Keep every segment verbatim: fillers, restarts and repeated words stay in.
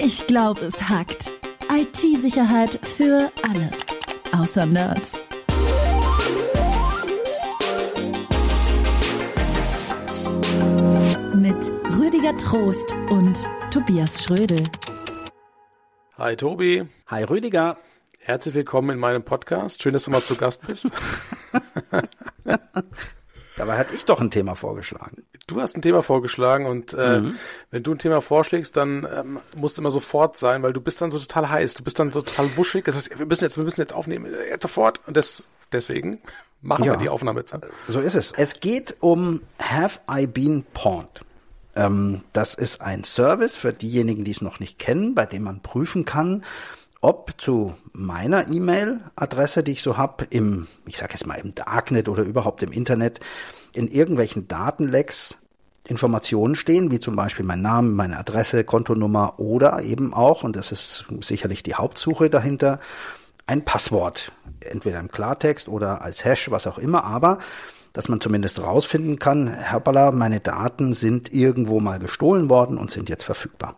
Ich glaube, es hackt. I T-Sicherheit für alle. Außer Nerds. Mit Rüdiger Trost und Tobias Schrödel. Hi Tobi. Hi Rüdiger. Herzlich willkommen in meinem Podcast. Schön, dass du mal zu Gast bist. Dabei hatte ich doch ein Thema vorgeschlagen. Du hast ein Thema vorgeschlagen und äh, mhm. wenn du ein Thema vorschlägst, dann ähm, musst du immer sofort sein, weil du bist dann so total heiß, du bist dann so total wuschig. Das heißt, wir müssen jetzt, wir müssen jetzt aufnehmen, jetzt sofort. Und das, deswegen machen ja. wir die Aufnahme jetzt. So ist es. Es geht um Have I Been Pawned? Ähm, das ist ein Service für diejenigen, die es noch nicht kennen, bei dem man prüfen kann, ob zu meiner E-Mail-Adresse, die ich so habe, im, ich sage jetzt mal im Darknet oder überhaupt im Internet, in irgendwelchen Datenlecks Informationen stehen, wie zum Beispiel mein Name, meine Adresse, Kontonummer oder eben auch, und das ist sicherlich die Hauptsuche dahinter, ein Passwort, entweder im Klartext oder als Hash, was auch immer, aber dass man zumindest rausfinden kann, hoppala, meine Daten sind irgendwo mal gestohlen worden und sind jetzt verfügbar.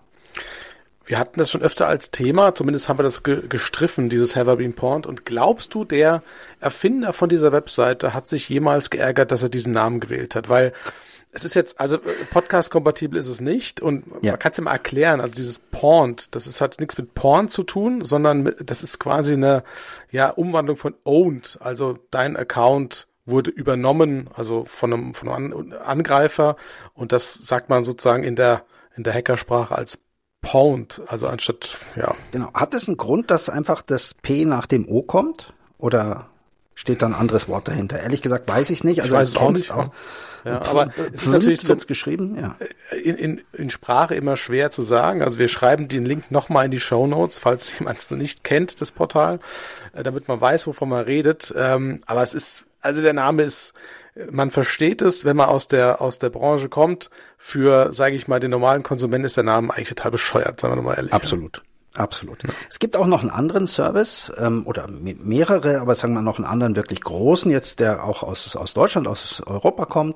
Wir hatten das schon öfter als Thema, zumindest haben wir das ge- gestriffen, dieses Have I Been Pawned. Und glaubst du, der Erfinder von dieser Webseite hat sich jemals geärgert, dass er diesen Namen gewählt hat? Weil es ist jetzt, also Podcast-kompatibel ist es nicht und ja. man kann es ja mal erklären, also dieses Pawned, das ist, hat nichts mit Porn zu tun, sondern mit, das ist quasi eine ja Umwandlung von owned, also dein Account wurde übernommen, also von einem, von einem Angreifer und das sagt man sozusagen in der, in der Hackersprache als Pawned, also anstatt, ja. Genau. Hat es einen Grund, dass einfach das P nach dem O kommt? Oder steht da ein anderes Wort dahinter? Ehrlich gesagt weiß ich es nicht. Also ich weiß es auch nicht. Auch. Ja, aber es ist natürlich wird's geschrieben, ja. In, in, in Sprache immer schwer zu sagen. Also wir schreiben den Link nochmal in die Shownotes, falls jemand es noch nicht kennt, das Portal, damit man weiß, wovon man redet. Aber es ist, also der Name ist, man versteht es, wenn man aus der aus der Branche kommt. Für, sage ich mal, den normalen Konsumenten ist der Name eigentlich total bescheuert, sagen wir mal ehrlich. Absolut, ja. absolut. Ja. Es gibt auch noch einen anderen Service ähm, oder mehrere, aber sagen wir noch einen anderen wirklich großen, jetzt der auch aus aus Deutschland, aus Europa kommt.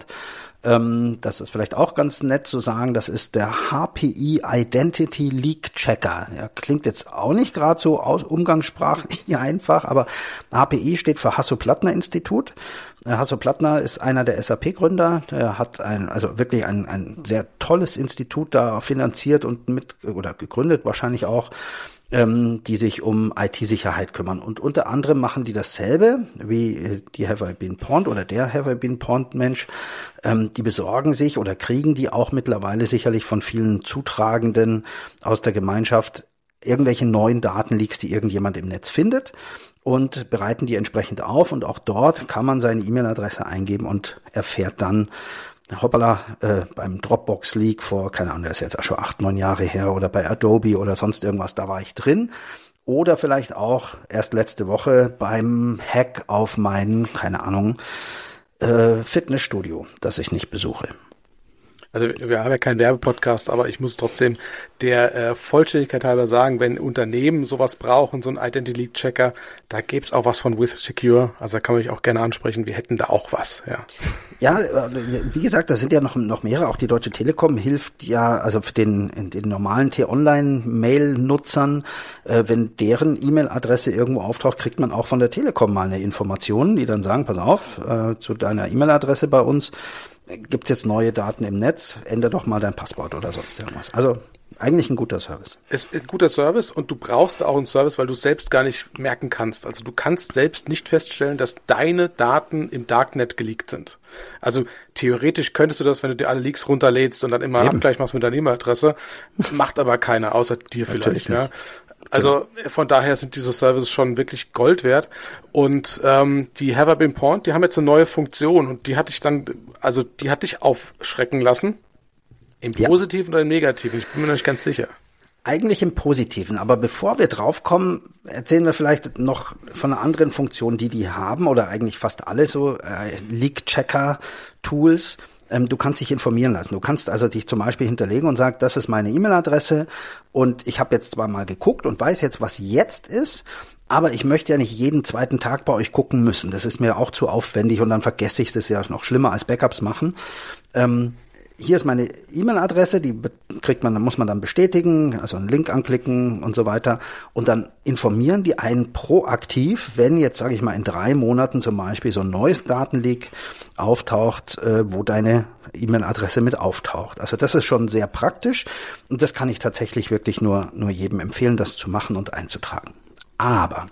Ähm, das ist vielleicht auch ganz nett zu sagen. Das ist der H P I Identity Leak Checker. Ja, klingt jetzt auch nicht gerade so aus, umgangssprachlich einfach, aber H P I steht für Hasso-Plattner-Institut. Hasso-Plattner ist einer der S A P-Gründer. Er hat ein, also wirklich ein, ein sehr tolles Institut da finanziert und mit oder gegründet wahrscheinlich auch, ähm, die sich um I T-Sicherheit kümmern. Und unter anderem machen die dasselbe wie die Have I Been Pawned oder der Have I Been Pawned Mensch. Ähm, die besorgen sich oder kriegen die auch mittlerweile sicherlich von vielen Zutragenden aus der Gemeinschaft irgendwelche neuen Datenleaks, die irgendjemand im Netz findet, und bereiten die entsprechend auf. Und auch dort kann man seine E-Mail-Adresse eingeben und erfährt dann, hoppala, äh, beim Dropbox-Leak vor, keine Ahnung, das ist jetzt auch schon acht, neun Jahre her, oder bei Adobe oder sonst irgendwas, da war ich drin. Oder vielleicht auch erst letzte Woche beim Hack auf mein, keine Ahnung, äh, Fitnessstudio, das ich nicht besuche. Also wir haben ja keinen Werbepodcast, aber ich muss trotzdem der äh, Vollständigkeit halber sagen, wenn Unternehmen sowas brauchen, so einen Identity-Checker, da gäbe es auch was von WithSecure. Also da kann man mich auch gerne ansprechen, wir hätten da auch was. Ja, ja, wie gesagt, da sind ja noch noch mehrere. Auch die Deutsche Telekom hilft ja, also für den, den normalen T-Online-Mail-Nutzern, äh, wenn deren E-Mail-Adresse irgendwo auftaucht, kriegt man auch von der Telekom mal eine Information, die dann sagen, pass auf, äh, zu deiner E-Mail-Adresse bei uns gibt's jetzt neue Daten im Netz, ändere doch mal dein Passwort oder sonst irgendwas. Also eigentlich ein guter Service. Es ist ein guter Service und du brauchst auch einen Service, weil du es selbst gar nicht merken kannst. Also du kannst selbst nicht feststellen, dass deine Daten im Darknet geleakt sind. Also theoretisch könntest du das, wenn du dir alle Leaks runterlädst und dann immer einen Abgleich machst mit deiner E-Mail-Adresse, macht aber keiner, außer dir vielleicht. Ja. Also von daher sind diese Services schon wirklich Gold wert. Und ähm, die Have I Been Pawned, die haben jetzt eine neue Funktion und die hatte ich dann, also die hatte ich aufschrecken lassen. Im Positiven ja. oder im Negativen? Ich bin mir noch nicht ganz sicher. Eigentlich im Positiven, aber bevor wir drauf kommen, erzählen wir vielleicht noch von einer anderen Funktion, die die haben, oder eigentlich fast alle so äh, Leak-Checker-Tools. Ähm, du kannst dich informieren lassen. Du kannst also dich zum Beispiel hinterlegen und sagen, das ist meine E-Mail-Adresse und ich habe jetzt zwar mal geguckt und weiß jetzt, was jetzt ist, aber ich möchte ja nicht jeden zweiten Tag bei euch gucken müssen. Das ist mir auch zu aufwendig und dann vergesse ich es, ja noch schlimmer als Backups machen. Ähm, hier ist meine E-Mail-Adresse, die kriegt man, muss man dann bestätigen, also einen Link anklicken und so weiter. Und dann informieren die einen proaktiv, wenn jetzt, sage ich mal, in drei Monaten zum Beispiel so ein neues Datenleak auftaucht, äh, wo deine E-Mail-Adresse mit auftaucht. Also das ist schon sehr praktisch und das kann ich tatsächlich wirklich nur, nur jedem empfehlen, das zu machen und einzutragen. Aber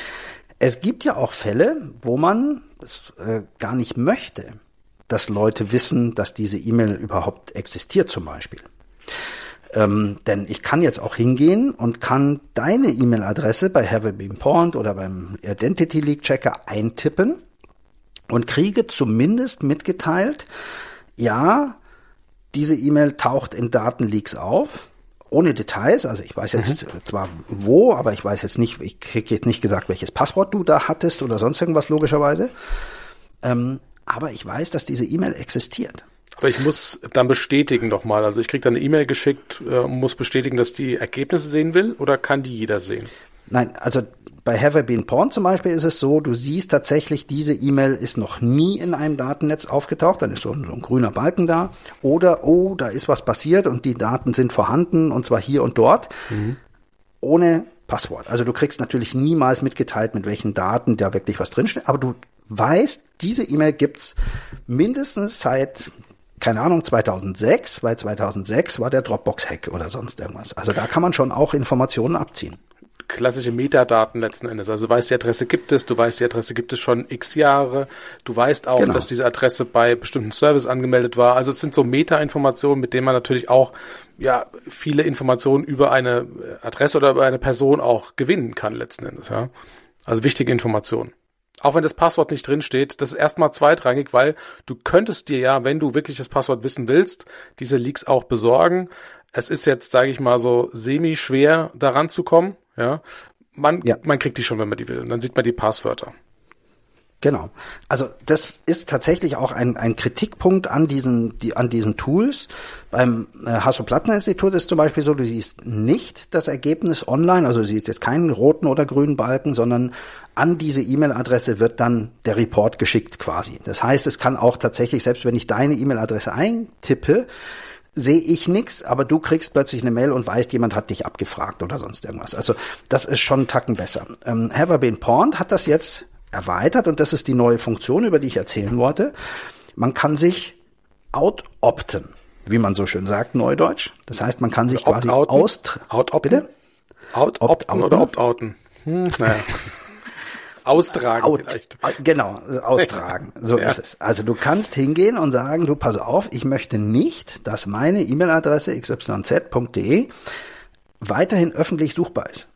es gibt ja auch Fälle, wo man das äh, gar nicht möchte, dass Leute wissen, dass diese E-Mail überhaupt existiert zum Beispiel. Ähm, denn ich kann jetzt auch hingehen und kann deine E-Mail-Adresse bei Have I Been Pawned oder beim Identity Leak Checker eintippen und kriege zumindest mitgeteilt, ja, diese E-Mail taucht in Datenleaks auf, ohne Details. Also ich weiß jetzt mhm. zwar wo, aber ich weiß jetzt nicht, ich kriege jetzt nicht gesagt, welches Passwort du da hattest oder sonst irgendwas logischerweise. Ähm, aber ich weiß, dass diese E-Mail existiert. Aber ich muss dann bestätigen nochmal. Also ich kriege dann eine E-Mail geschickt äh, und muss bestätigen, dass die Ergebnisse sehen will, oder kann die jeder sehen? Nein, also bei Have I Been Pawned zum Beispiel ist es so, du siehst tatsächlich, diese E-Mail ist noch nie in einem Datennetz aufgetaucht, dann ist so ein, so ein grüner Balken da. Oder, oh, da ist was passiert und die Daten sind vorhanden und zwar hier und dort, mhm. ohne Passwort. Also du kriegst natürlich niemals mitgeteilt, mit welchen Daten da wirklich was drinsteht, aber du weißt, diese E-Mail gibt's mindestens seit, keine Ahnung, zweitausendsechs, weil zweitausendsechs war der Dropbox-Hack oder sonst irgendwas. Also da kann man schon auch Informationen abziehen. Klassische Metadaten letzten Endes. Also du weißt, die Adresse gibt es, du weißt, die Adresse gibt es schon x Jahre, du weißt auch, genau. dass diese Adresse bei bestimmten Service angemeldet war. Also es sind so Meta-Informationen, mit denen man natürlich auch ja viele Informationen über eine Adresse oder über eine Person auch gewinnen kann letzten Endes. Ja, also wichtige Informationen. Auch wenn das Passwort nicht drin steht, das ist erstmal zweitrangig, weil du könntest dir ja, wenn du wirklich das Passwort wissen willst, diese Leaks auch besorgen. Es ist jetzt, sage ich mal, so semi-schwer, daran zu kommen. Ja, man, ja. man kriegt die schon, wenn man die will. Und dann sieht man die Passwörter. Genau. Also das ist tatsächlich auch ein, ein Kritikpunkt an diesen, die, an diesen Tools. Beim äh, Hasso-Plattner-Institut ist zum Beispiel so, du siehst nicht das Ergebnis online, also du siehst jetzt keinen roten oder grünen Balken, sondern an diese E-Mail-Adresse wird dann der Report geschickt quasi. Das heißt, es kann auch tatsächlich, selbst wenn ich deine E-Mail-Adresse eintippe, sehe ich nichts, aber du kriegst plötzlich eine Mail und weißt, jemand hat dich abgefragt oder sonst irgendwas. Also das ist schon einen Tacken besser. Ähm, Have I Been Pawned hat das jetzt erweitert und das ist die neue Funktion, über die ich erzählen wollte. Man kann sich out-opten, wie man so schön sagt, Neudeutsch. Das heißt, man kann sich quasi aus... Out-opten? Bitte? Out-opten oder opt-outen? Hm, naja. Austragen Out, vielleicht. Genau, austragen. So ja. ist es. Also du kannst hingehen und sagen, du pass auf, ich möchte nicht, dass meine E-Mail-Adresse x y z punkt d e weiterhin öffentlich suchbar ist.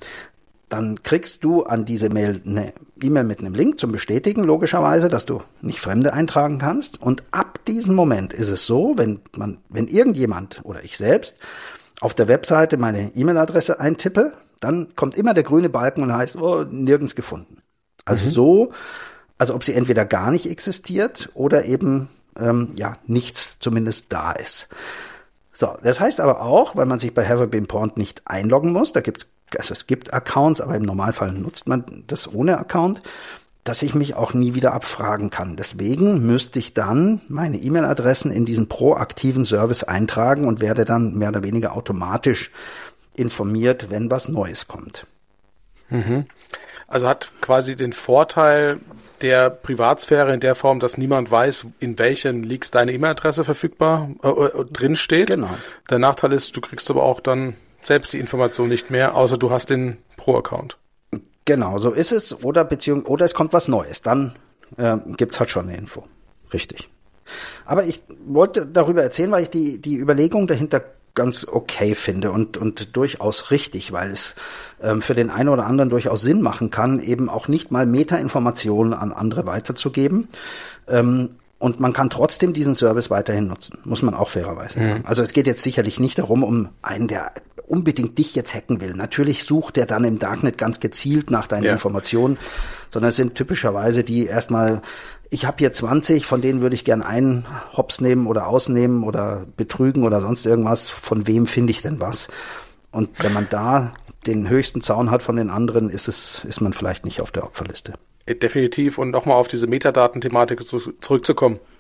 Dann kriegst du an diese Mail eine E-Mail mit einem Link zum Bestätigen, logischerweise, dass du nicht Fremde eintragen kannst. Und ab diesem Moment ist es so, wenn man, wenn irgendjemand oder ich selbst auf der Webseite meine E-Mail-Adresse eintippe, dann kommt immer der grüne Balken und heißt, oh, nirgends gefunden. Also mhm. so, also ob sie entweder gar nicht existiert oder eben, ähm, ja, nichts zumindest da ist. So, das heißt aber auch, weil man sich bei Have I Been Pawned nicht einloggen muss, da gibt's, also es gibt Accounts, aber im Normalfall nutzt man das ohne Account, dass ich mich auch nie wieder abfragen kann. Deswegen müsste ich dann meine E-Mail-Adressen in diesen proaktiven Service eintragen und werde dann mehr oder weniger automatisch informiert, wenn was Neues kommt. Mhm. Also hat quasi den Vorteil der Privatsphäre in der Form, dass niemand weiß, in welchen Leaks deine E-Mail-Adresse verfügbar äh, drin steht. Genau. Der Nachteil ist, du kriegst aber auch dann selbst die Information nicht mehr, außer du hast den Pro-Account. Genau, so ist es. Oder beziehung oder es kommt was Neues. Dann äh, gibt's halt schon eine Info. Richtig. Aber ich wollte darüber erzählen, weil ich die die Überlegung dahinter ganz okay finde und und durchaus richtig, weil es ähm, für den einen oder anderen durchaus Sinn machen kann, eben auch nicht mal Meta-Informationen an andere weiterzugeben. Ähm, und man kann trotzdem diesen Service weiterhin nutzen, muss man auch fairerweise sagen. Mhm. Also es geht jetzt sicherlich nicht darum, um einen, der unbedingt dich jetzt hacken will. Natürlich sucht der dann im Darknet ganz gezielt nach deinen ja. Informationen, sondern es sind typischerweise die erstmal, ich habe hier zwanzig, von denen würde ich gern einen Hops nehmen oder ausnehmen oder betrügen oder sonst irgendwas. Von wem finde ich denn was? Und wenn man da den höchsten Zaun hat von den anderen, ist es, ist man vielleicht nicht auf der Opferliste. Definitiv. Und nochmal auf diese Metadaten-Thematik zu, zurückzukommen.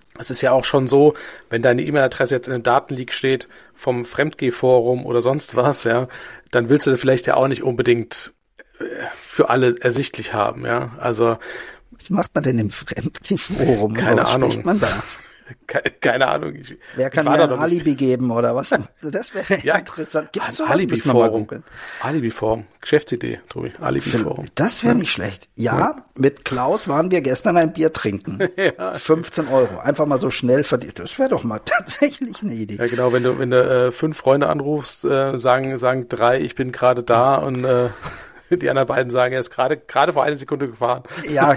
Es ist ja auch schon so, wenn deine E-Mail-Adresse jetzt in einem Datenleak steht vom Fremdgeh-Forum oder sonst was, ja, dann willst du das vielleicht ja auch nicht unbedingt äh, für alle ersichtlich haben, ja. Also was macht man denn im Fremdgeh-Forum? Keine was Ahnung. Spricht man da? Keine, keine Ahnung. Ich, Wer kann ich mir war ein da noch Alibi nicht. geben oder was? Das wäre Ja, interessant. Gibt ein es sowas? Müssen wir mal Alibi-Forum. googeln. Alibi-Forum. Geschäftsidee, Tobi. Alibi-Forum. Das wäre nicht schlecht. Ja, ja, mit Klaus waren wir gestern ein Bier trinken. Ja. fünfzehn Euro. Einfach mal so schnell verdient. Das wäre doch mal tatsächlich eine Idee. Ja, genau. Wenn du, wenn du äh, fünf Freunde anrufst, äh, sagen, sagen drei, ich bin gerade da und äh, die anderen beiden sagen, er ist gerade, gerade vor einer Sekunde gefahren. Ja,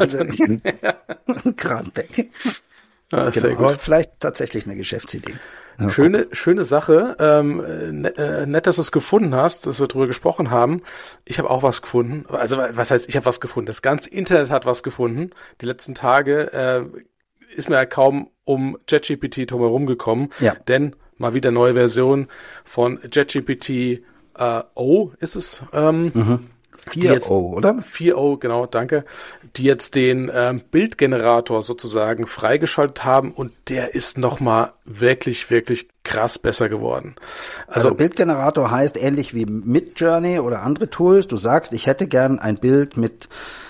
gerade weg. Ja, genau. sehr gut. Vielleicht tatsächlich eine Geschäftsidee. Ja, schöne, schöne Sache. Ähm, net, äh, nett, dass du es gefunden hast, dass wir drüber gesprochen haben. Ich habe auch was gefunden. Also was heißt, ich habe was gefunden? Das ganze Internet hat was gefunden. Die letzten Tage äh, ist mir ja kaum um ChatGPT drumherum gekommen. Ja. Denn mal wieder neue Version von ChatGPT äh, O ist es. Ähm, mhm. vier Punkt null, oder? vier Punkt null, genau, danke. Die jetzt den ähm, Bildgenerator sozusagen freigeschaltet haben und der ist nochmal wirklich, wirklich krass besser geworden. Also, Also Bildgenerator heißt ähnlich wie Midjourney oder andere Tools. Du sagst, ich hätte gern ein Bild mit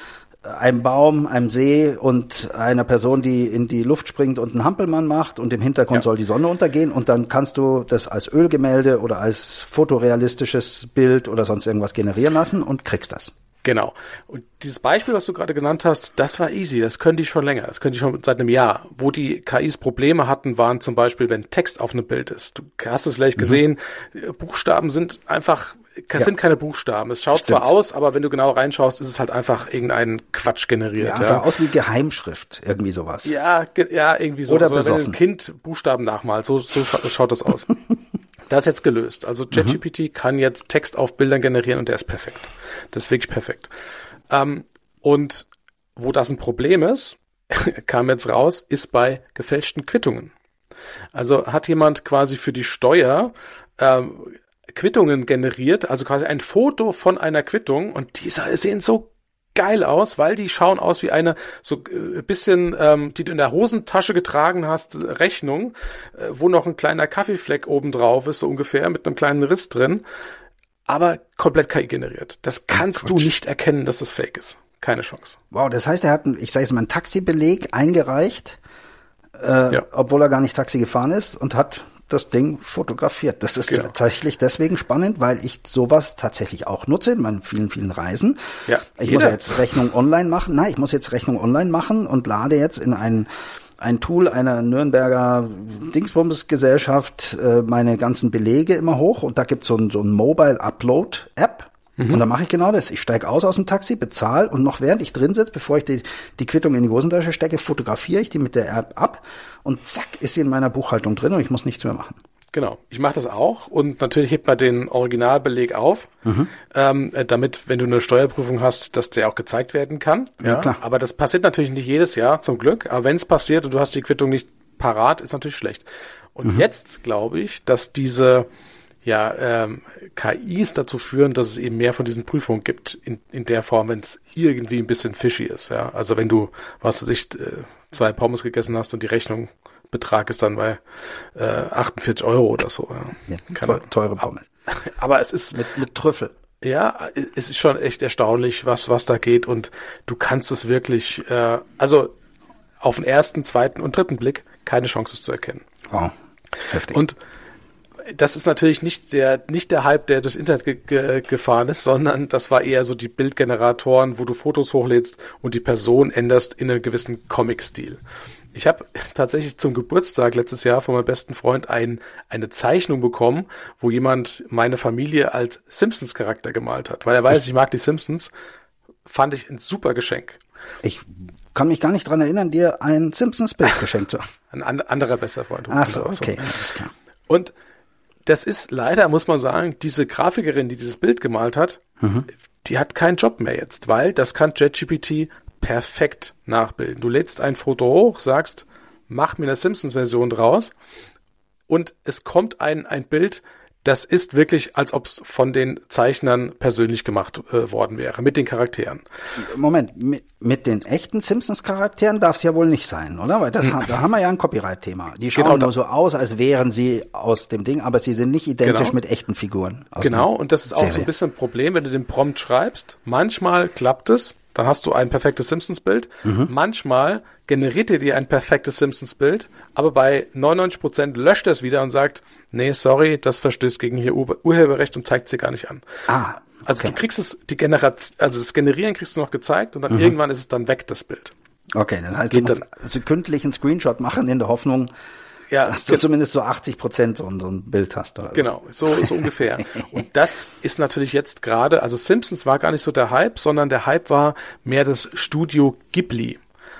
einem Baum, einem See und einer Person, die in die Luft springt und einen Hampelmann macht und im Hintergrund ja. soll die Sonne untergehen und dann kannst du das als Ölgemälde oder als fotorealistisches Bild oder sonst irgendwas generieren lassen und kriegst das. Genau. Und dieses Beispiel, was du gerade genannt hast, das war easy. Das können die schon länger. Das können die schon seit einem Jahr. Wo die K Is Probleme hatten, waren zum Beispiel, wenn Text auf einem Bild ist. Du hast es vielleicht gesehen, mhm. Buchstaben sind einfach, das ja. sind keine Buchstaben. Es schaut Stimmt. zwar aus, aber wenn du genau reinschaust, ist es halt einfach irgendein Quatsch generiert. Ja, ja. sah aus wie Geheimschrift, irgendwie sowas. Ja, ge- ja, irgendwie so. Oder so, wenn besoffen. ein Kind Buchstaben nachmalt, so, so schaut, schaut das aus. Das ist jetzt gelöst. Also ChatGPT mhm. kann jetzt Text auf Bildern generieren und der ist perfekt. Das ist wirklich perfekt. Ähm, und wo das ein Problem ist, kam jetzt raus, ist bei gefälschten Quittungen. Also hat jemand quasi für die Steuer ähm, Quittungen generiert, also quasi ein Foto von einer Quittung und die sehen so geil aus, weil die schauen aus wie eine so äh, bisschen, ähm, die du in der Hosentasche getragen hast, Rechnung, äh, wo noch ein kleiner Kaffeefleck oben drauf ist, so ungefähr, mit einem kleinen Riss drin, aber komplett K I generiert. Das kannst oh, du nicht erkennen, dass das fake ist. Keine Chance. Wow, das heißt, er hat, einen, ich sage jetzt mal, einen Taxibeleg eingereicht, äh, ja. obwohl er gar nicht Taxi gefahren ist und hat das Ding fotografiert. Das ist genau. tatsächlich deswegen spannend, weil ich sowas tatsächlich auch nutze in meinen vielen, vielen Reisen. Ja, ich jeder. muss ja jetzt Rechnung online machen. Nein, ich muss jetzt Rechnung online machen und lade jetzt in ein ein Tool einer Nürnberger Dingsbums-Gesellschaft äh, meine ganzen Belege immer hoch und da gibt's so ein, so ein Mobile-Upload-App. Mhm. Und dann mache ich genau das. Ich steige aus aus dem Taxi, bezahle und noch während ich drin sitze, bevor ich die, die Quittung in die Hosentasche stecke, fotografiere ich die mit der App ab und zack, ist sie in meiner Buchhaltung drin und ich muss nichts mehr machen. Genau, ich mache das auch und natürlich hebt man den Originalbeleg auf, mhm. ähm, damit, wenn du eine Steuerprüfung hast, dass der auch gezeigt werden kann. Ja, ja, klar. Aber das passiert natürlich nicht jedes Jahr, zum Glück. Aber wenn es passiert und du hast die Quittung nicht parat, ist natürlich schlecht. Und mhm. jetzt glaube ich, dass diese ja ähm, K Is dazu führen, dass es eben mehr von diesen Prüfungen gibt, in, in der Form, wenn es irgendwie ein bisschen fishy ist. Ja, also wenn du, was weiß ich, äh, zwei Pommes gegessen hast und die Rechnung Betrag ist dann bei äh, achtundvierzig Euro oder so. Ja. Ja, Keine, teure Pommes. Aber es ist mit, mit Trüffel. Ja, es ist schon echt erstaunlich, was was da geht und du kannst es wirklich, äh, also auf den ersten, zweiten und dritten Blick keine Chance es zu erkennen. Wow, heftig. Und das ist natürlich nicht der nicht der Hype, der durchs Internet ge- ge- gefahren ist, sondern das war eher so die Bildgeneratoren, wo du Fotos hochlädst und die Person änderst in einen gewissen Comic-Stil. Ich habe tatsächlich zum Geburtstag letztes Jahr von meinem besten Freund ein, eine Zeichnung bekommen, wo jemand meine Familie als Simpsons-Charakter gemalt hat. Weil er weiß, ich, ich mag die Simpsons, fand ich ein super Geschenk. Ich kann mich gar nicht dran erinnern, dir ein Simpsons-Bild geschenkt zu haben. Ein an, anderer bester Freund. Ach so, okay, alles klar. Und das ist leider, muss man sagen, diese Grafikerin, die dieses Bild gemalt hat, mhm. die hat keinen Job mehr jetzt, weil das kann ChatGPT perfekt nachbilden. Du lädst ein Foto hoch, sagst, mach mir eine Simpsons-Version draus und es kommt ein ein Bild, das ist wirklich, als ob es von den Zeichnern persönlich gemacht äh, worden wäre, mit den Charakteren. Moment, mit, mit den echten Simpsons-Charakteren darf es ja wohl nicht sein, oder? Weil das, da haben wir ja ein Copyright-Thema. Die schauen Genau, nur so aus, als wären sie aus dem Ding, aber sie sind nicht identisch Genau. mit echten Figuren. Aus Genau, einer und das ist auch Serie. so ein bisschen ein Problem, wenn du den Prompt schreibst. Manchmal klappt es, dann hast du ein perfektes Simpsons-Bild. Mhm. Manchmal generiert er dir ein perfektes Simpsons-Bild, aber bei neunundneunzig Prozent löscht er es wieder und sagt, nee, sorry, das verstößt gegen hier Ur- Urheberrecht und zeigt sie gar nicht an. Ah, Also okay. du kriegst es, die Generation, also das Generieren kriegst du noch gezeigt und dann Mhm. irgendwann ist es dann weg, das Bild. Okay, das heißt, Geht du musst also kündlich einen Screenshot machen in der Hoffnung, Ja, dass du zumindest so achtzig Prozent so, so ein Bild hast. Oder so. Genau, so, so ungefähr. Und das ist natürlich jetzt gerade, also Simpsons war gar nicht so der Hype, sondern der Hype war mehr das Studio Ghibli.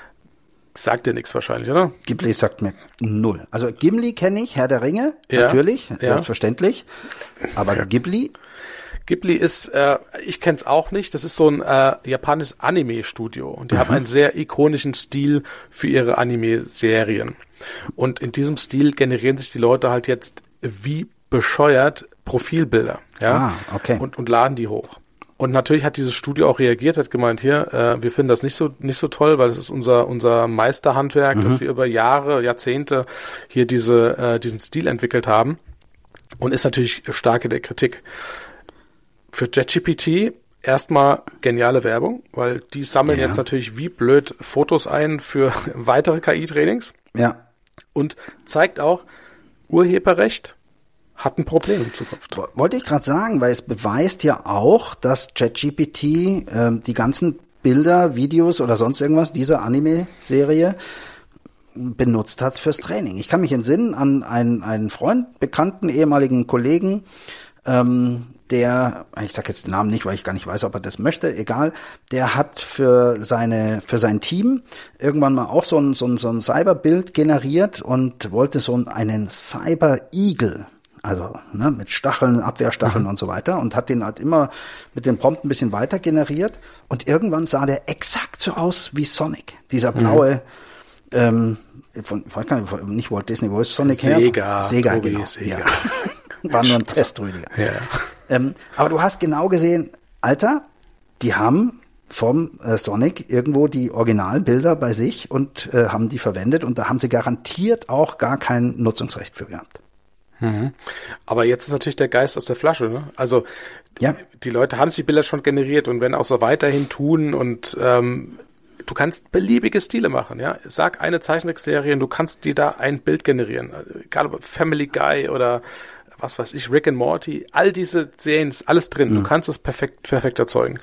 Sagt dir nichts wahrscheinlich, oder? Ghibli sagt mir null. Also Gimli kenne ich, Herr der Ringe, Ja, natürlich, ja. selbstverständlich. Aber Ja. Ghibli, Ghibli ist, äh, ich kenne es auch nicht, das ist so ein äh, japanisches Anime-Studio und die Mhm. haben einen sehr ikonischen Stil für ihre Anime-Serien. Und in diesem Stil generieren sich die Leute halt jetzt wie bescheuert Profilbilder, ja, Ah, okay. und, und laden die hoch. Und natürlich hat dieses Studio auch reagiert, hat gemeint, hier, äh, wir finden das nicht so nicht so toll, weil das ist unser unser Meisterhandwerk, Mhm. dass wir über Jahre, Jahrzehnte hier diese äh, diesen Stil entwickelt haben und ist natürlich stark in der Kritik. Für ChatGPT erstmal geniale Werbung, weil die sammeln Ja. jetzt natürlich wie blöd Fotos ein für weitere K I-Trainings ja. und zeigt auch, Urheberrecht hat ein Problem in Zukunft. Wo- Wollte ich gerade sagen, weil es beweist ja auch, dass ChatGPT ähm, die ganzen Bilder, Videos oder sonst irgendwas dieser Anime-Serie benutzt hat fürs Training. Ich kann mich entsinnen an einen, einen Freund, bekannten, ehemaligen Kollegen, ähm, der, ich sag jetzt den Namen nicht, weil ich gar nicht weiß, ob er das möchte, egal, der hat für seine, für sein Team irgendwann mal auch so ein, so ein, so ein Cyberbild generiert und wollte so einen Cyber-Eagle, also ne, mit Stacheln, Abwehrstacheln Mhm. und so weiter, und hat den halt immer mit dem Prompt ein bisschen weiter generiert und irgendwann sah der exakt so aus wie Sonic, dieser blaue, mhm. ähm, von, ich weiß gar nicht, nicht Walt Disney, wo ist Sonic her? Sega. Sega, Tobi, genau. Sega. Ja. War nur ein Test, Rüdiger. Ja. Ähm, aber du hast genau gesehen, Alter, die haben vom äh, Sonic irgendwo die Originalbilder bei sich und äh, haben die verwendet und da haben sie garantiert auch gar kein Nutzungsrecht für gehabt. Mhm. Aber jetzt ist natürlich der Geist aus der Flasche, ne? Also Ja. die Leute haben die Bilder schon generiert und werden auch so weiterhin tun und ähm, du kannst beliebige Stile machen, ja. Sag eine Zeichentrickserie und du kannst dir da ein Bild generieren. Also, egal ob Family Guy oder was weiß ich, Rick and Morty, all diese Serien ist alles drin. Mhm. Du kannst es perfekt, perfekt erzeugen.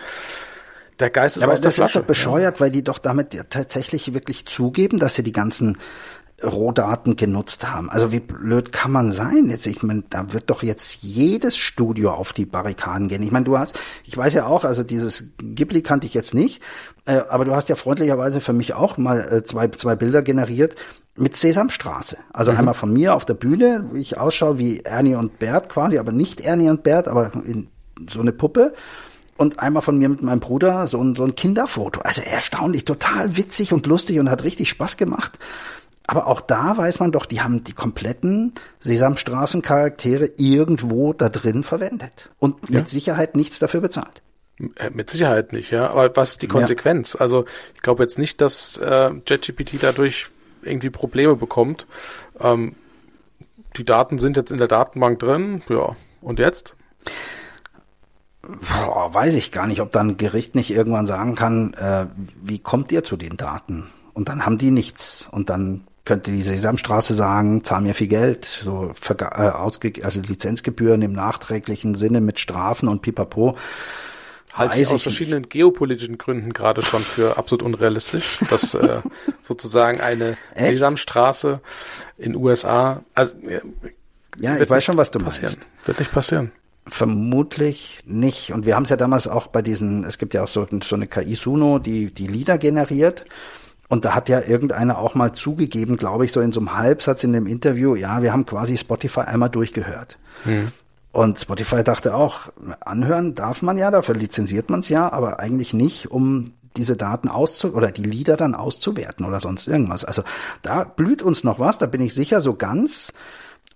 Der Geist ist Ja, aber aus der das Flasche. ist doch bescheuert, weil die doch damit ja tatsächlich wirklich zugeben, dass sie die ganzen Rohdaten genutzt haben. Also wie blöd kann man sein? Jetzt, ich meine, da wird doch jetzt jedes Studio auf die Barrikaden gehen. Ich meine, du hast, ich weiß ja auch, also dieses Ghibli kannte ich jetzt nicht, äh, aber du hast ja freundlicherweise für mich auch mal äh, zwei zwei Bilder generiert mit Sesamstraße. Also Mhm. einmal von mir auf der Bühne, wie ich ausschaue wie Ernie und Bert quasi, aber nicht Ernie und Bert, aber in so eine Puppe. Und einmal von mir mit meinem Bruder so ein, so ein Kinderfoto. Also erstaunlich, total witzig und lustig und hat richtig Spaß gemacht. Aber auch da weiß man doch, die haben die kompletten Sesamstraßen-Charaktere irgendwo da drin verwendet. Und Ja. mit Sicherheit nichts dafür bezahlt. Äh, Mit Sicherheit nicht, ja. Aber was ist die Konsequenz? Ja. Also ich glaube jetzt nicht, dass äh, ChatGPT dadurch irgendwie Probleme bekommt. Ähm, die Daten sind jetzt in der Datenbank drin, ja. Und jetzt? Boah, weiß ich gar nicht, ob dann ein Gericht nicht irgendwann sagen kann, äh, wie kommt ihr zu den Daten? Und dann haben die nichts. Und dann könnte die Sesamstraße sagen, zahl mir viel Geld, so verga- äh, ausge- also Lizenzgebühren im nachträglichen Sinne mit Strafen und Pipapo. Halte ich Weiß aus ich verschiedenen geopolitischen Gründen gerade schon für absolut unrealistisch, dass äh, sozusagen eine Echt? Sesamstraße in U S A, also äh, Ja, wird ich weiß nicht schon, was du passieren. meinst. Wird nicht passieren. Vermutlich nicht. Und wir haben es ja damals auch bei diesen, es gibt ja auch so, so eine K I Suno, die die Lieder generiert. Und da hat ja irgendeiner auch mal zugegeben, glaube ich, so in so einem Halbsatz in dem Interview, ja, wir haben quasi Spotify einmal durchgehört. Hm. Und Spotify dachte auch, anhören darf man ja, dafür lizenziert man es ja, aber eigentlich nicht, um diese Daten auszu oder die Lieder dann auszuwerten oder sonst irgendwas. Also da blüht uns noch was, da bin ich sicher, so ganz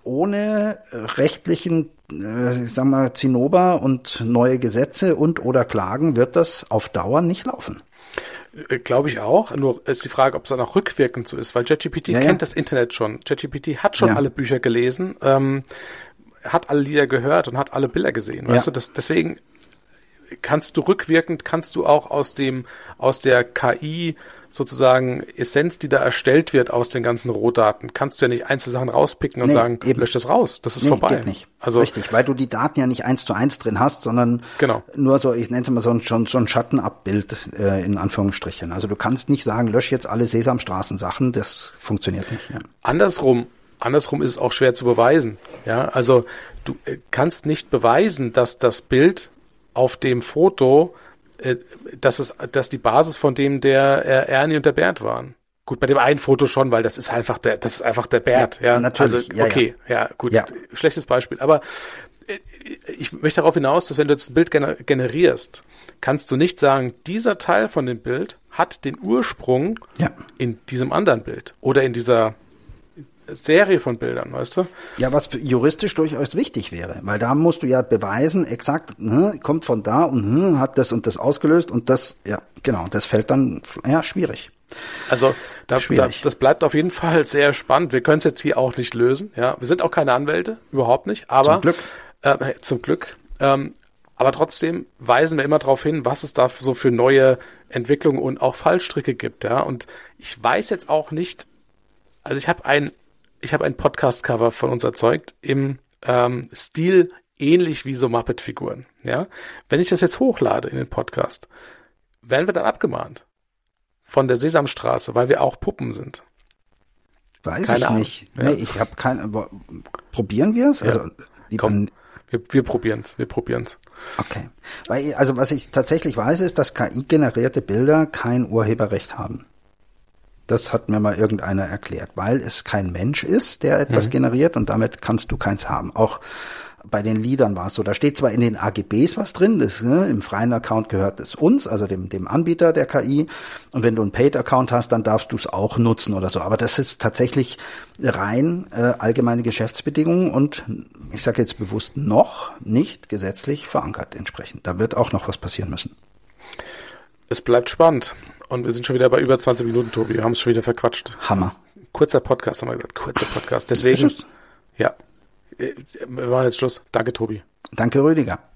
ohne rechtlichen, äh, ich sag mal, Zinnober und neue Gesetze und oder Klagen wird das auf Dauer nicht laufen. Glaube ich auch. Nur ist die Frage, ob es dann auch rückwirkend so ist, weil ChatGPT ja, kennt ja. das Internet schon. ChatGPT hat schon ja. alle Bücher gelesen, ähm, hat alle Lieder gehört und hat alle Bilder gesehen. Weißt ja. du, das, deswegen kannst du rückwirkend, kannst du auch aus dem, aus der K I sozusagen Essenz, die da erstellt wird aus den ganzen Rohdaten, kannst du ja nicht einzelne Sachen rauspicken und nee, sagen, eben. lösch das raus, das ist nee, vorbei. Geht nicht. Also, richtig, weil du die Daten ja nicht eins zu eins drin hast, sondern genau. nur so, ich nenne es mal so ein, so, so ein Schattenabbild äh, in Anführungsstrichen. Also du kannst nicht sagen, lösch jetzt alle Sesamstraßen-Sachen, das funktioniert nicht. Ja. Andersrum, andersrum ist es auch schwer zu beweisen. Ja, also du äh, kannst nicht beweisen, dass das Bild auf dem Foto dass es, dass die Basis von dem der äh, Ernie und der Bert waren. Gut, bei dem einen Foto schon, weil das ist einfach der, das ist einfach der Bert, ja. ja natürlich. Also, okay, ja, ja gut, ja. Schlechtes Beispiel. Aber äh, ich möchte darauf hinaus, dass wenn du jetzt ein Bild gener- generierst, kannst du nicht sagen, dieser Teil von dem Bild hat den Ursprung ja. in diesem anderen Bild oder in dieser Serie von Bildern, weißt du? Ja, was juristisch durchaus wichtig wäre, weil da musst du ja beweisen, exakt, ne, kommt von da und hm, hat das und das ausgelöst und das, ja, genau, das fällt dann, ja, schwierig. Also da, da, das bleibt auf jeden Fall sehr spannend. Wir können es jetzt hier auch nicht lösen, ja. Wir sind auch keine Anwälte, überhaupt nicht, aber zum Glück, äh, zum Glück. Ähm, aber trotzdem weisen wir immer darauf hin, was es da so für neue Entwicklungen und auch Fallstricke gibt, ja. Und ich weiß jetzt auch nicht, also ich habe ein Ich habe ein Podcast-Cover von uns erzeugt im ähm, Stil ähnlich wie so Muppet-Figuren. Ja, wenn ich das jetzt hochlade in den Podcast, werden wir dann abgemahnt von der Sesamstraße, weil wir auch Puppen sind. Weiß keine ich Ahnung. nicht. Ja. Nee, ich habe keine. Probieren wir es? Ja. Also Komm, wir, wir probieren's. Wir probieren's. Okay. Weil, also was ich tatsächlich weiß, ist, dass K I-generierte Bilder kein Urheberrecht haben. Das hat mir mal irgendeiner erklärt, weil es kein Mensch ist, der etwas mhm. generiert und damit kannst du keins haben. Auch bei den Liedern war es so. Da steht zwar in den A G Bs was drin, das, ne, im freien Account gehört es uns, also dem, dem Anbieter der K I. Und wenn du einen Paid-Account hast, dann darfst du es auch nutzen oder so. Aber das ist tatsächlich rein äh, allgemeine Geschäftsbedingungen und ich sage jetzt bewusst noch nicht gesetzlich verankert entsprechend. Da wird auch noch was passieren müssen. Es bleibt spannend. Und wir sind schon wieder bei über zwanzig Minuten, Tobi. Wir haben es schon wieder verquatscht. Hammer. Kurzer Podcast, haben wir gesagt. Kurzer Podcast. Deswegen, ja, wir machen jetzt Schluss. Danke, Tobi. Danke, Rüdiger.